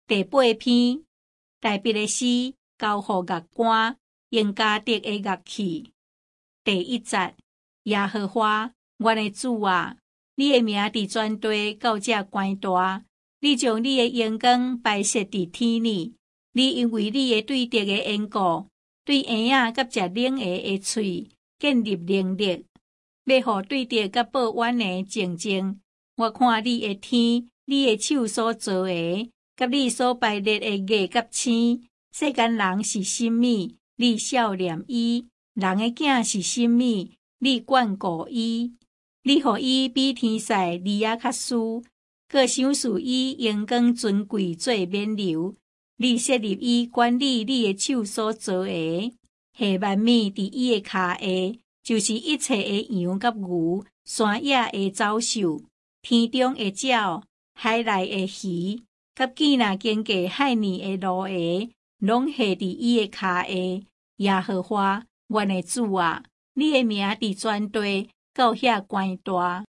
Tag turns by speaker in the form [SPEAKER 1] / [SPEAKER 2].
[SPEAKER 1] 第8篇，大笔的诗交予乐官，用家己的乐器。第1节，耶和华，阮的主啊，你的名伫全地到这悬大，你将你的荣光摆设伫天里。你因为你的对德的缘故，对婴仔甲食冷鞋的喙建立能力，要互对德甲报怨的静静。我看你的天，你的手所做的，甲你所排列的月甲星，世间人是甚物，你少念伊；人的囝是甚物，你眷顾伊。你互伊比天使利亚较殊，各赏赐伊荣光尊贵做冕旒。你设立伊管理你的手所做的，下万米伫伊的骹下，就是一切的羊甲牛，山野的走兽，天中的鸟，海内的鱼，甲见若经过海面的鱸鱼，拢下伫伊的骹下。耶和华，阮的主啊，你的名伫全地到遐悬大。